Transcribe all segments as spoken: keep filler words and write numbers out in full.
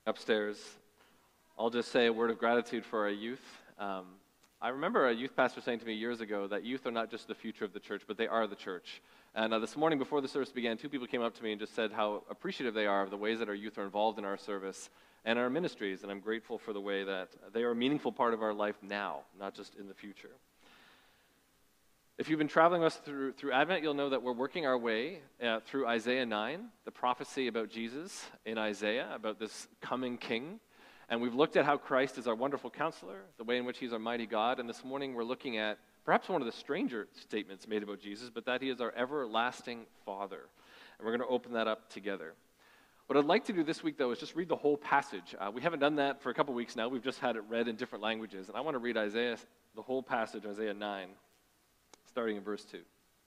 upstairs. I'll just say a word of gratitude for our youth. Um, I remember a youth pastor saying to me years ago that youth are not just the future of the church, but they are the church. And uh, this morning before the service began, two people came up to me and just said how appreciative they are of the ways that our youth are involved in our service and our ministries, and I'm grateful for the way that they are a meaningful part of our life now, not just in the future. If you've been traveling with us through, through Advent, you'll know that we're working our way uh, through Isaiah nine, the prophecy about Jesus in Isaiah, about this coming king. And we've looked at how Christ is our wonderful counselor, the way in which he's our mighty God. And this morning we're looking at perhaps one of the stranger statements made about Jesus, but that he is our everlasting Father. And we're going to open that up together. What I'd like to do this week, though, is just read the whole passage. Uh, we haven't done that for a couple weeks now. We've just had it read in different languages. And I want to read Isaiah, the whole passage, Isaiah nine. Starting in verse two.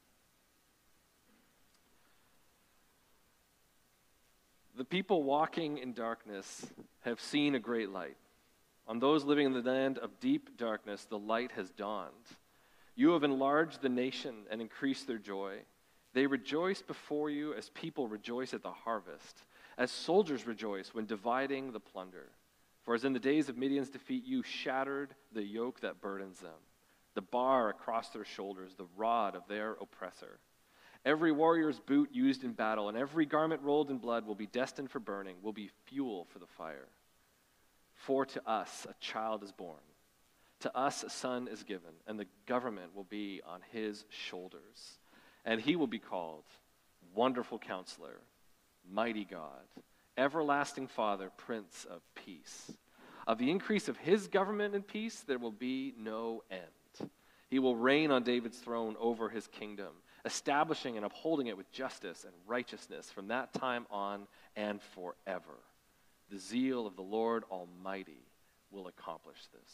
The people walking in darkness have seen a great light. On those living in the land of deep darkness, the light has dawned. You have enlarged the nation and increased their joy. They rejoice before you as people rejoice at the harvest, as soldiers rejoice when dividing the plunder. For as in the days of Midian's defeat, you shattered the yoke that burdens them, the bar across their shoulders, the rod of their oppressor. Every warrior's boot used in battle and every garment rolled in blood will be destined for burning, will be fuel for the fire. For to us a child is born, to us a son is given, and the government will be on his shoulders. And he will be called Wonderful Counselor, Mighty God, Everlasting Father, Prince of Peace. Of the increase of his government and peace there will be no end. He will reign on David's throne over his kingdom, establishing and upholding it with justice and righteousness from that time on and forever. The zeal of the Lord Almighty will accomplish this.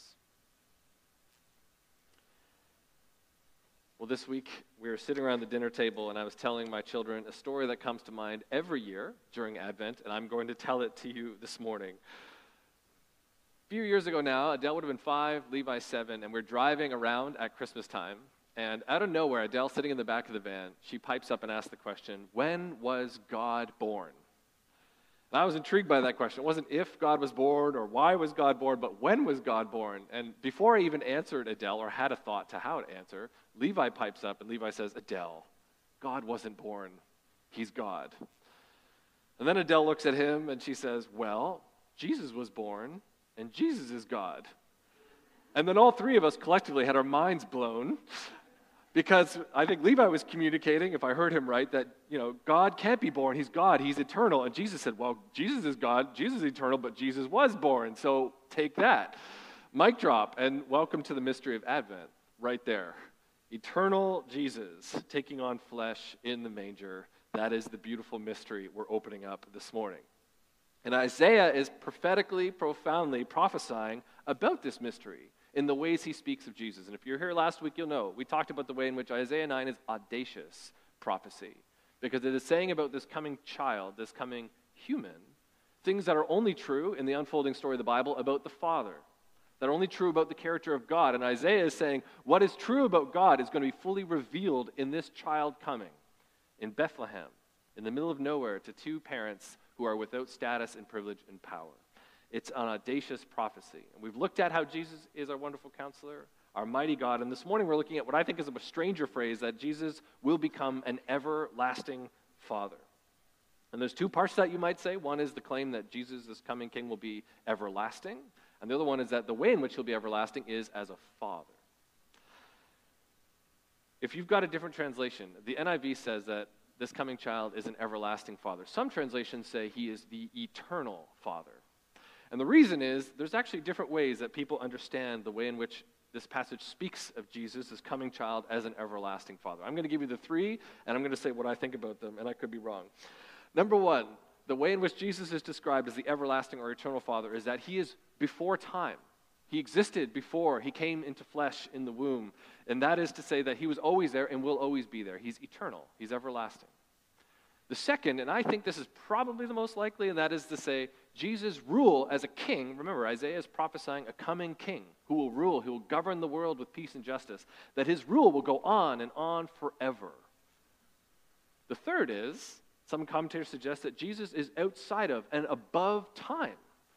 Well, this week we were sitting around the dinner table and I was telling my children a story that comes to mind every year during Advent, and I'm going to tell it to you this morning. A few years ago now, Adele would have been five, Levi seven, and we're driving around at Christmas time, and out of nowhere, Adele, sitting in the back of the van, she pipes up and asks the question, when was God born? And I was intrigued by that question. It wasn't if God was born or why was God born, but when was God born? And before I even answered Adele or had a thought to how to answer, Levi pipes up and Levi says, Adele, God wasn't born. He's God. And then Adele looks at him and she says, well, Jesus was born. And Jesus is God. And then all three of us collectively had our minds blown because I think Levi was communicating, if I heard him right, that, you know, God can't be born. He's God. He's eternal. And Jesus said, well, Jesus is God. Jesus is eternal, but Jesus was born. So take that. Mic drop, and welcome to the mystery of Advent right there. Eternal Jesus taking on flesh in the manger. That is the beautiful mystery we're opening up this morning. And Isaiah is prophetically, profoundly prophesying about this mystery in the ways he speaks of Jesus. And if you're here last week, you'll know we talked about the way in which Isaiah nine is audacious prophecy, because it is saying about this coming child, this coming human, things that are only true in the unfolding story of the Bible about the Father, that are only true about the character of God. And Isaiah is saying what is true about God is going to be fully revealed in this child coming in Bethlehem, in the middle of nowhere, to two parents who are without status and privilege and power. It's an audacious prophecy. And we've looked at how Jesus is our wonderful counselor, our mighty God, and this morning we're looking at what I think is a stranger phrase, that Jesus will become an everlasting Father. And there's two parts to that, you might say. One is the claim that Jesus, this coming king, will be everlasting, and the other one is that the way in which he'll be everlasting is as a father. If you've got a different translation, the N I V says that this coming child is an everlasting Father. Some translations say he is the eternal Father. And the reason is there's actually different ways that people understand the way in which this passage speaks of Jesus, this coming child, as an everlasting Father. I'm going to give you the three, and I'm going to say what I think about them, and I could be wrong. Number one, the way in which Jesus is described as the everlasting or eternal Father is that he is before time. He existed before he came into flesh in the womb. And that is to say that he was always there and will always be there. He's eternal. He's everlasting. The second, and I think this is probably the most likely, and that is to say Jesus' rule as a king. Remember, Isaiah is prophesying a coming king who will rule, who will govern the world with peace and justice, that his rule will go on and on forever. The third is, some commentators suggest that Jesus is outside of and above time.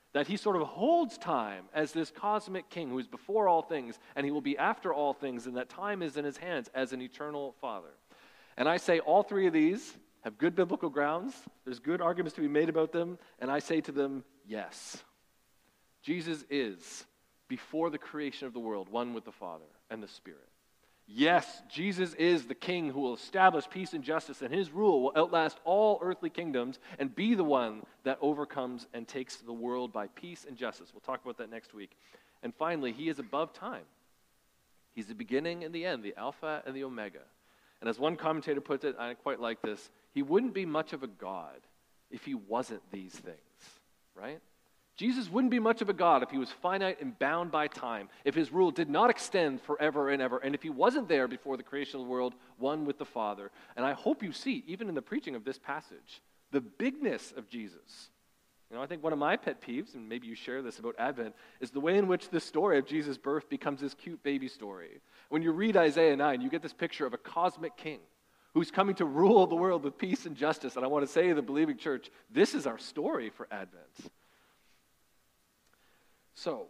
that he sort of holds time as this cosmic king who is before all things, and he will be after all things, and that time is in his hands as an eternal Father. And I say all three of these have good biblical grounds. There's good arguments to be made about them, and I say to them, yes. Jesus is, before the creation of the world, one with the Father and the Spirit. Yes, Jesus is the king who will establish peace and justice, and his rule will outlast all earthly kingdoms and be the one that overcomes and takes the world by peace and justice. We'll talk about that next week. And finally, he is above time. He's the beginning and the end, the Alpha and the Omega. And as one commentator puts it, I quite like this, he wouldn't be much of a God if he wasn't these things, right? Jesus wouldn't be much of a God if he was finite and bound by time, if his rule did not extend forever and ever, and if he wasn't there before the creation of the world, one with the Father. And I hope you see, even in the preaching of this passage, the bigness of Jesus. You know, I think one of my pet peeves, and maybe you share this about Advent, is the way in which this story of Jesus' birth becomes this cute baby story. When you read Isaiah nine, you get this picture of a cosmic king who's coming to rule the world with peace and justice. And I want to say to the believing church, this is our story for Advent. So,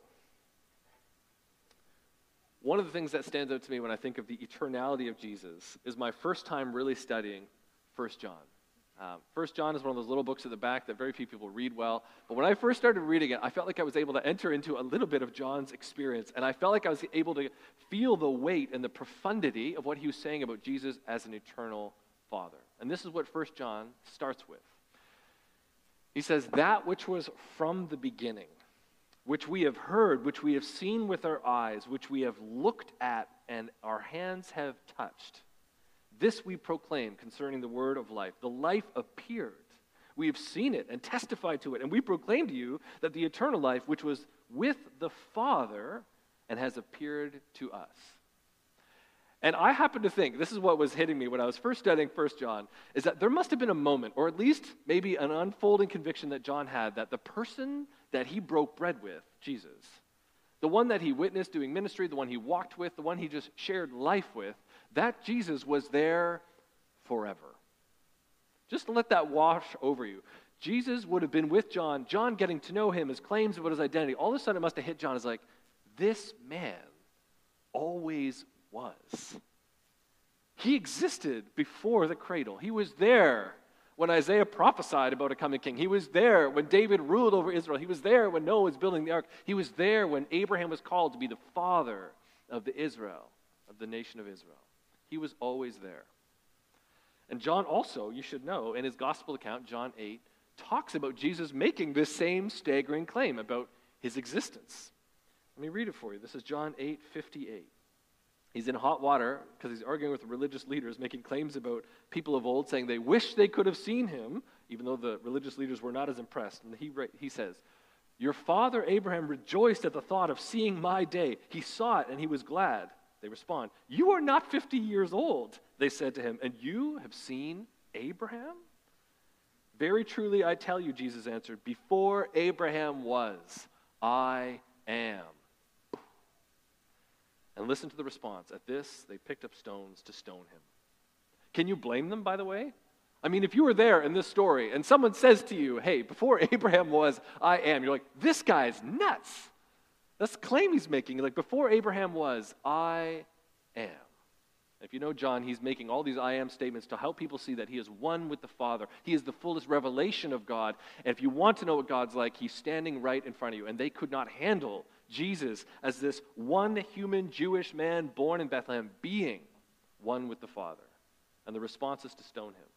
one of the things that stands out to me when I think of the eternality of Jesus is my first time really studying First John. Um, First John is one of those little books at the back that very few people read well. But when I first started reading it, I felt like I was able to enter into a little bit of John's experience. And I felt like I was able to feel the weight and the profundity of what he was saying about Jesus as an eternal Father. And this is what First John starts with. He says, "That which was from the beginning, which we have heard, which we have seen with our eyes, which we have looked at and our hands have touched. This we proclaim concerning the word of life. The life appeared. We have seen it and testified to it, and we proclaim to you that the eternal life which was with the Father and has appeared to us." And I happen to think, this is what was hitting me when I was first studying First John, is that there must have been a moment, or at least maybe an unfolding conviction that John had, that the person that he broke bread with, Jesus, the one that he witnessed doing ministry, the one he walked with, the one he just shared life with, that Jesus was there forever. Just let that wash over you. Jesus would have been with John, John getting to know him, his claims about his identity. All of a sudden it must have hit John as like, this man always was. He existed before the cradle. He was there when Isaiah prophesied about a coming king. He was there when David ruled over Israel. He was there when Noah was building the ark. He was there when Abraham was called to be the father of the Israel, of the nation of Israel. He was always there. And John also, you should know, in his gospel account, John eight, talks about Jesus making this same staggering claim about his existence. Let me read it for you. This is John eight fifty-eight. He's in hot water because he's arguing with religious leaders, making claims about people of old, saying they wish they could have seen him, even though the religious leaders were not as impressed. And he, he says, "Your father Abraham rejoiced at the thought of seeing my day. He saw it and he was glad." They respond, "You are not fifty years old," they said to him, "and you have seen Abraham?" "Very truly I tell you," Jesus answered, "before Abraham was, I am." And listen to the response. At this, they picked up stones to stone him. Can you blame them, by the way? I mean, if you were there in this story and someone says to you, "Hey, before Abraham was, I am," you're like, this guy's nuts. That's the claim he's making. Like, before Abraham was, I am. If you know John, he's making all these I am statements to help people see that he is one with the Father. He is the fullest revelation of God. And if you want to know what God's like, he's standing right in front of you. And they could not handle Jesus as this one human Jewish man born in Bethlehem being one with the Father. And the response is to stone him.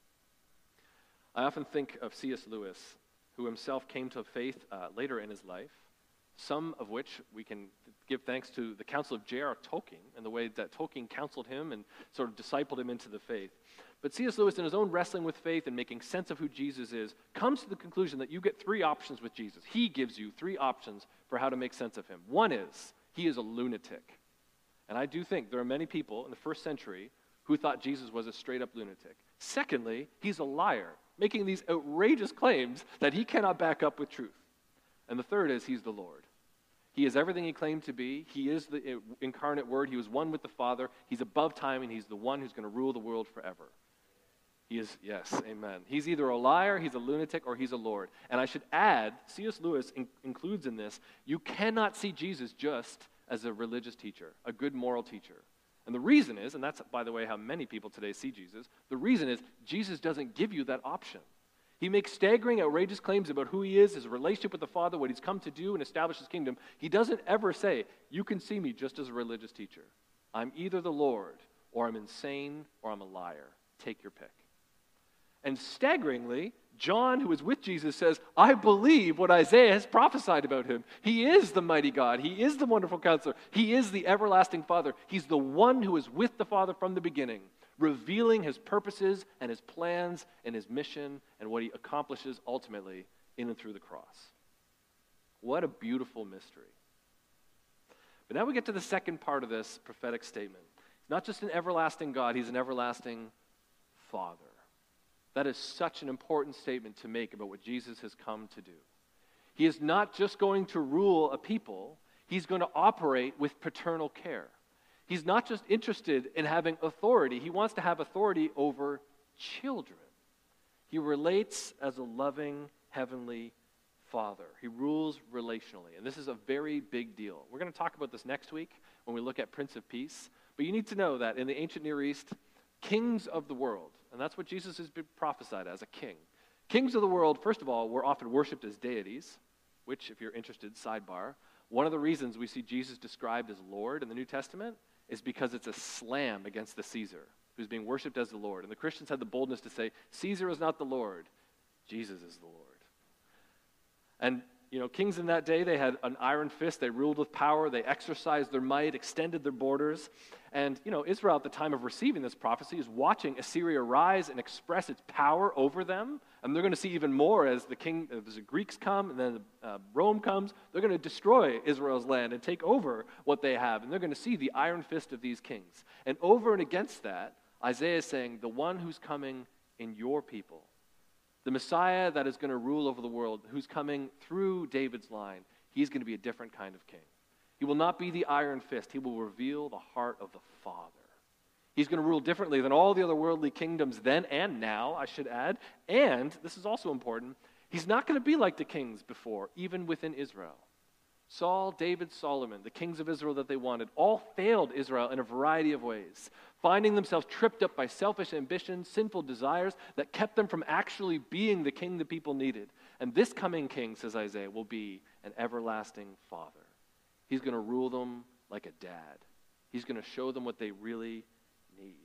I often think of C S Lewis, who himself came to faith uh, later in his life, some of which we can give thanks to the counsel of J R Tolkien and the way that Tolkien counseled him and sort of discipled him into the faith. But C S Lewis, in his own wrestling with faith and making sense of who Jesus is, comes to the conclusion that you get three options with Jesus. He gives you three options for how to make sense of him. One is, he is a lunatic. And I do think there are many people in the first century who thought Jesus was a straight-up lunatic. Secondly, he's a liar, making these outrageous claims that he cannot back up with truth. And the third is, he's the Lord. He is everything he claimed to be. He is the incarnate Word. He was one with the Father. He's above time, and he's the one who's going to rule the world forever. He is, yes, amen. He's either a liar, he's a lunatic, or he's a Lord. And I should add, C S Lewis in- includes in this, you cannot see Jesus just as a religious teacher, a good moral teacher. And the reason is, and that's, by the way, how many people today see Jesus, the reason is Jesus doesn't give you that option. He makes staggering, outrageous claims about who he is, his relationship with the Father, what he's come to do and establish his kingdom. He doesn't ever say, you can see me just as a religious teacher. I'm either the Lord, or I'm insane, or I'm a liar. Take your pick. And staggeringly, John, who is with Jesus, says, I believe what Isaiah has prophesied about him. He is the mighty God. He is the wonderful counselor. He is the everlasting Father. He's the one who is with the Father from the beginning, revealing his purposes and his plans and his mission and what he accomplishes ultimately in and through the cross. What a beautiful mystery. But now we get to the second part of this prophetic statement. He's not just an everlasting God, he's an everlasting Father. That is such an important statement to make about what Jesus has come to do. He is not just going to rule a people, he's going to operate with paternal care. He's not just interested in having authority, he wants to have authority over children. He relates as a loving heavenly Father. He rules relationally, and this is a very big deal. We're going to talk about this next week when we look at Prince of Peace, but you need to know that in the ancient Near East, kings of the world, and that's what Jesus has been prophesied as, a king. Kings of the world, first of all, were often worshipped as deities, which, if you're interested, sidebar, one of the reasons we see Jesus described as Lord in the New Testament is because it's a slam against the Caesar, who's being worshipped as the Lord. And the Christians had the boldness to say, Caesar is not the Lord, Jesus is the Lord. And, you know, kings in that day, they had an iron fist, they ruled with power, they exercised their might, extended their borders. And, you know, Israel at the time of receiving this prophecy is watching Assyria rise and express its power over them. And they're going to see even more as the king, as the Greeks come and then uh, Rome comes. They're going to destroy Israel's land and take over what they have. And they're going to see the iron fist of these kings. And over and against that, Isaiah is saying, the one who's coming in your people, the Messiah that is going to rule over the world, who's coming through David's line, he's going to be a different kind of king. He will not be the iron fist. He will reveal the heart of the Father. He's going to rule differently than all the other worldly kingdoms then and now, I should add. And, this is also important, he's not going to be like the kings before, even within Israel. Saul, David, Solomon, the kings of Israel that they wanted, all failed Israel in a variety of ways, finding themselves tripped up by selfish ambitions, sinful desires that kept them from actually being the king the people needed. And this coming king, says Isaiah, will be an everlasting Father. He's going to rule them like a dad. He's going to show them what they really need.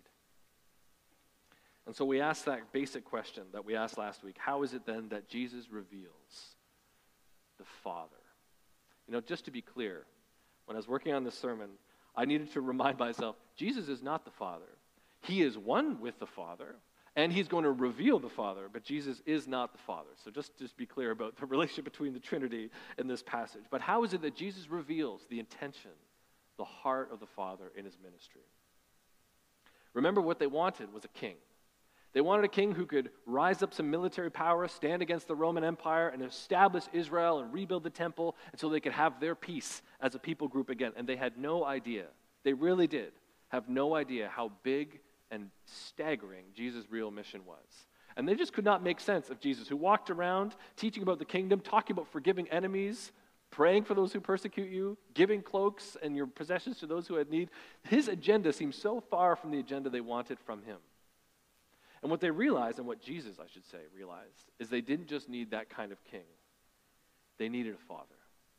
And so we ask that basic question that we asked last week. How is it then that Jesus reveals the Father? You know, just to be clear, when I was working on this sermon, I needed to remind myself, Jesus is not the Father. He is one with the Father, and he's going to reveal the Father, but Jesus is not the Father. So just, just be clear about the relationship between the Trinity and this passage. But how is it that Jesus reveals the intention, the heart of the Father in his ministry? Remember, what they wanted was a king. They wanted a king who could rise up some military power, stand against the Roman Empire, and establish Israel and rebuild the temple until they could have their peace as a people group again. And they had no idea, they really did have no idea how big and staggering Jesus' real mission was. And they just could not make sense of Jesus, who walked around teaching about the kingdom, talking about forgiving enemies, praying for those who persecute you, giving cloaks and your possessions to those who had need. His agenda seemed so far from the agenda they wanted from him. And what they realized, and what Jesus, I should say, realized, is they didn't just need that kind of king. They needed a father.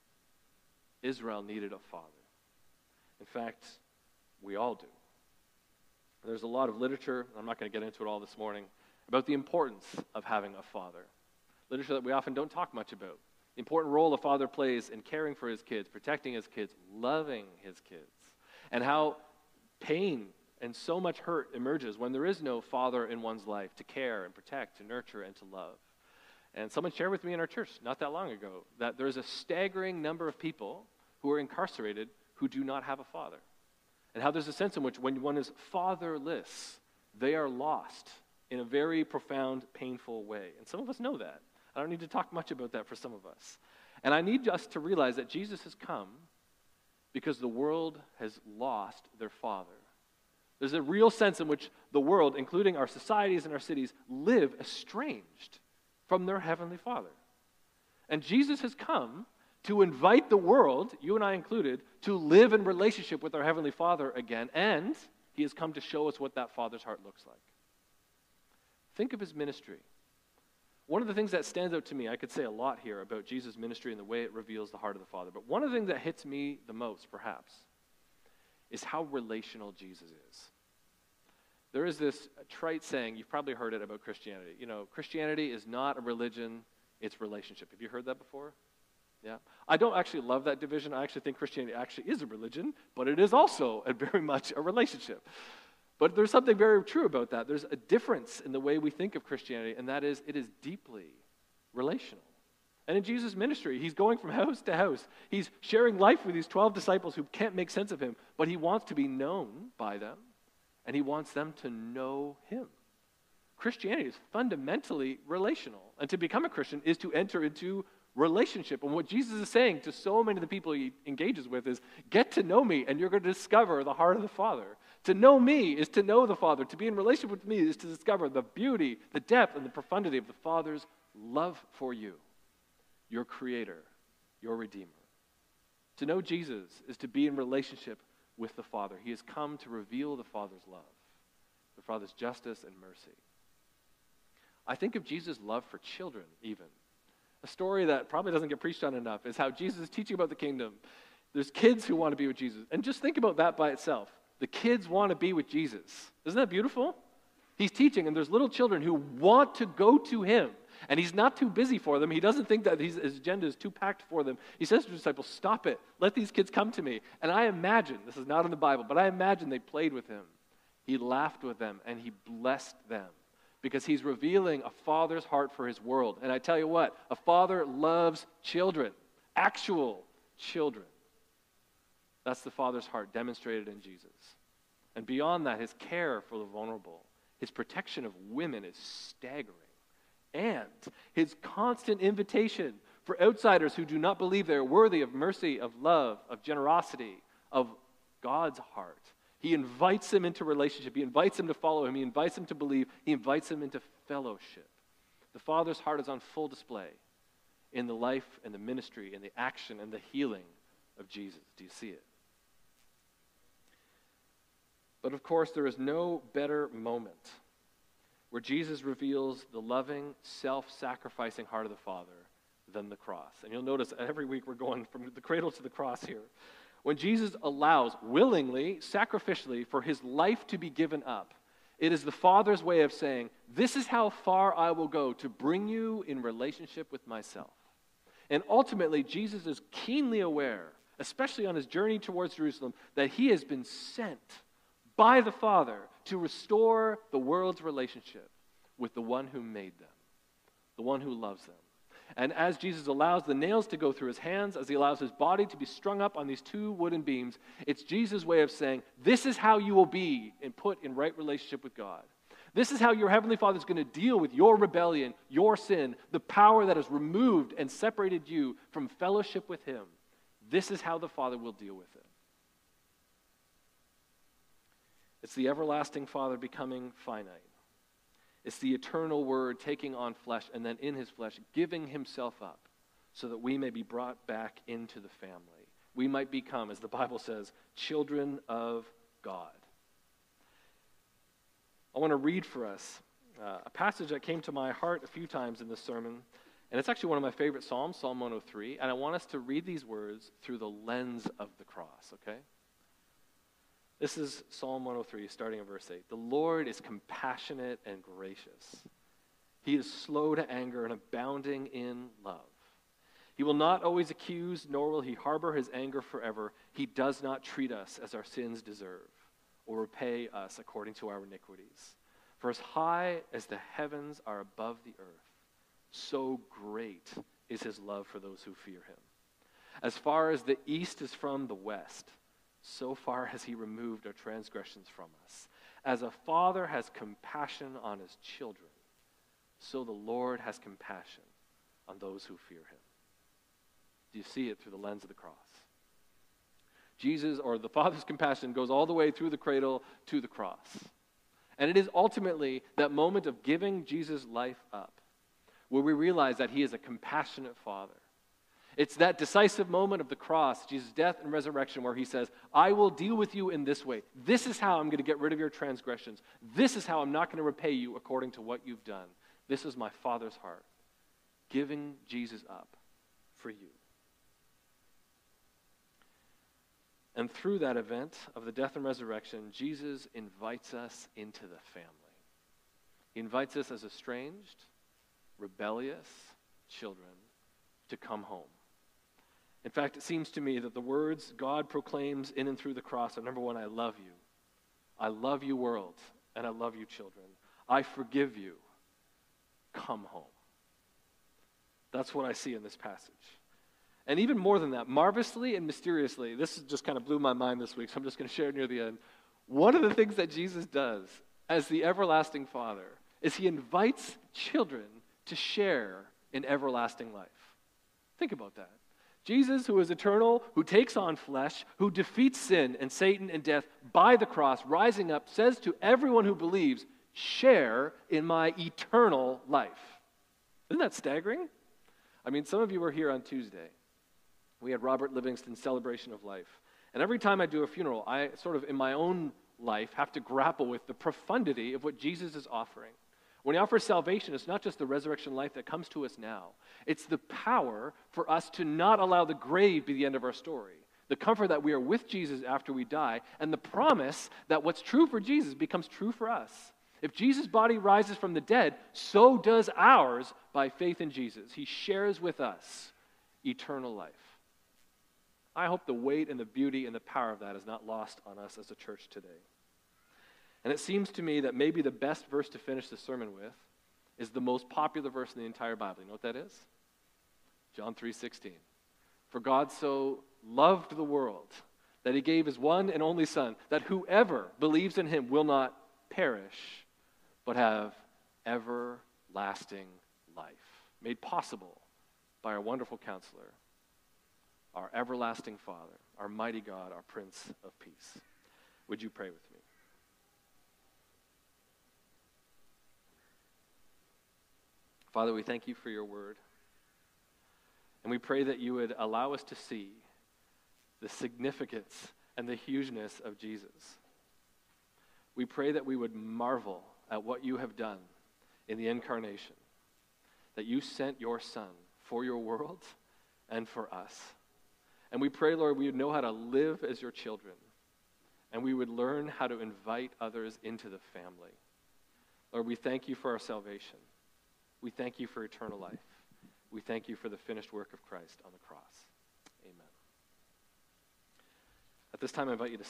Israel needed a father. In fact, we all do. There's a lot of literature, I'm not going to get into it all this morning, about the importance of having a father. Literature that we often don't talk much about. The important role a father plays in caring for his kids, protecting his kids, loving his kids. And how pain and so much hurt emerges when there is no father in one's life to care and protect, to nurture, and to love. And someone shared with me in our church not that long ago that there's a staggering number of people who are incarcerated who do not have a father. And how there's a sense in which when one is fatherless, they are lost in a very profound, painful way. And some of us know that. I don't need to talk much about that for some of us. And I need us to realize that Jesus has come because the world has lost their father. There's a real sense in which the world, including our societies and our cities, live estranged from their Heavenly Father. And Jesus has come to invite the world, you and I included, to live in relationship with our Heavenly Father again, and he has come to show us what that Father's heart looks like. Think of his ministry. One of the things that stands out to me, I could say a lot here about Jesus' ministry and the way it reveals the heart of the Father, but one of the things that hits me the most, perhaps, is how relational Jesus is. There is this trite saying, you've probably heard it about Christianity. You know, Christianity is not a religion, it's relationship. Have you heard that before? Yeah. I don't actually love that division. I actually think Christianity actually is a religion, but it is also a very much a relationship. But there's something very true about that. There's a difference in the way we think of Christianity, and that is it is deeply relational. And in Jesus' ministry, he's going from house to house. He's sharing life with these twelve disciples who can't make sense of him, but he wants to be known by them, and he wants them to know him. Christianity is fundamentally relational, and to become a Christian is to enter into relationship. And what Jesus is saying to so many of the people he engages with is, get to know me, and you're going to discover the heart of the Father. To know me is to know the Father. To be in relationship with me is to discover the beauty, the depth, and the profundity of the Father's love for you, your Creator, your Redeemer. To know Jesus is to be in relationship with the Father. He has come to reveal the Father's love, the Father's justice and mercy. I think of Jesus' love for children, even. A story that probably doesn't get preached on enough is how Jesus is teaching about the kingdom. There's kids who want to be with Jesus. And just think about that by itself. The kids want to be with Jesus. Isn't that beautiful? He's teaching, and there's little children who want to go to him. And he's not too busy for them. He doesn't think that his, his agenda is too packed for them. He says to the disciples, stop it. Let these kids come to me. And I imagine, this is not in the Bible, but I imagine they played with him. He laughed with them, and he blessed them. Because he's revealing a father's heart for his world. And I tell you what, a father loves children, actual children. That's the Father's heart demonstrated in Jesus. And beyond that, his care for the vulnerable, his protection of women is staggering. And his constant invitation for outsiders who do not believe they're worthy of mercy, of love, of generosity, of God's heart. He invites them into relationship. He invites them to follow him. He invites them to believe. He invites them into fellowship. The Father's heart is on full display in the life and the ministry and the action and the healing of Jesus. Do you see it? But of course, there is no better moment where Jesus reveals the loving, self-sacrificing heart of the Father than the cross. And you'll notice every week we're going from the cradle to the cross here. When Jesus allows willingly, sacrificially, for his life to be given up, it is the Father's way of saying, this is how far I will go to bring you in relationship with myself. And ultimately, Jesus is keenly aware, especially on his journey towards Jerusalem, that he has been sent by the Father to restore the world's relationship with the one who made them, the one who loves them. And as Jesus allows the nails to go through his hands, as he allows his body to be strung up on these two wooden beams, it's Jesus' way of saying, this is how you will be and put in right relationship with God. This is how your Heavenly Father is going to deal with your rebellion, your sin, the power that has removed and separated you from fellowship with him. This is how the Father will deal with it. It's the everlasting Father becoming finite. It's the eternal Word taking on flesh and then in his flesh giving himself up so that we may be brought back into the family. We might become, as the Bible says, children of God. I want to read for us uh, a passage that came to my heart a few times in this sermon, and it's actually one of my favorite Psalms, Psalm one oh three, and I want us to read these words through the lens of the cross, okay? This is Psalm one oh three, starting in verse eight. The Lord is compassionate and gracious. He is slow to anger and abounding in love. He will not always accuse, nor will he harbor his anger forever. He does not treat us as our sins deserve, or repay us according to our iniquities. For as high as the heavens are above the earth, so great is his love for those who fear him. As far as the east is from the west, so far has he removed our transgressions from us. As a father has compassion on his children, so the Lord has compassion on those who fear him. Do you see it through the lens of the cross? Jesus, or the Father's compassion, goes all the way through the cradle to the cross. And it is ultimately that moment of giving Jesus' life up where we realize that he is a compassionate Father. It's that decisive moment of the cross, Jesus' death and resurrection, where he says, I will deal with you in this way. This is how I'm going to get rid of your transgressions. This is how I'm not going to repay you according to what you've done. This is my Father's heart, giving Jesus up for you. And through that event of the death and resurrection, Jesus invites us into the family. He invites us as estranged, rebellious children to come home. In fact, it seems to me that the words God proclaims in and through the cross are, number one, I love you. I love you, world, and I love you, children. I forgive you. Come home. That's what I see in this passage. And even more than that, marvelously and mysteriously, this just kind of blew my mind this week, so I'm just going to share it near the end. One of the things that Jesus does as the everlasting Father is he invites children to share in everlasting life. Think about that. Jesus, who is eternal, who takes on flesh, who defeats sin and Satan and death by the cross, rising up, says to everyone who believes, share in my eternal life. Isn't that staggering? I mean, some of you were here on Tuesday. We had Robert Livingston's celebration of life. And every time I do a funeral, I sort of, in my own life, have to grapple with the profundity of what Jesus is offering. When he offers salvation, it's not just the resurrection life that comes to us now. It's the power for us to not allow the grave be the end of our story. The comfort that we are with Jesus after we die, and the promise that what's true for Jesus becomes true for us. If Jesus' body rises from the dead, so does ours by faith in Jesus. He shares with us eternal life. I hope the weight and the beauty and the power of that is not lost on us as a church today. And it seems to me that maybe the best verse to finish the sermon with is the most popular verse in the entire Bible. You know what that is? John three sixteen. For God so loved the world that he gave his one and only Son, that whoever believes in him will not perish, but have everlasting life. Made possible by our wonderful counselor, our everlasting Father, our mighty God, our Prince of Peace. Would you pray with me? Father, we thank you for your word. And we pray that you would allow us to see the significance and the hugeness of Jesus. We pray that we would marvel at what you have done in the incarnation, that you sent your Son for your world and for us. And we pray, Lord, we would know how to live as your children, and we would learn how to invite others into the family. Lord, we thank you for our salvation. We thank you for eternal life. We thank you for the finished work of Christ on the cross. Amen. At this time, I invite you to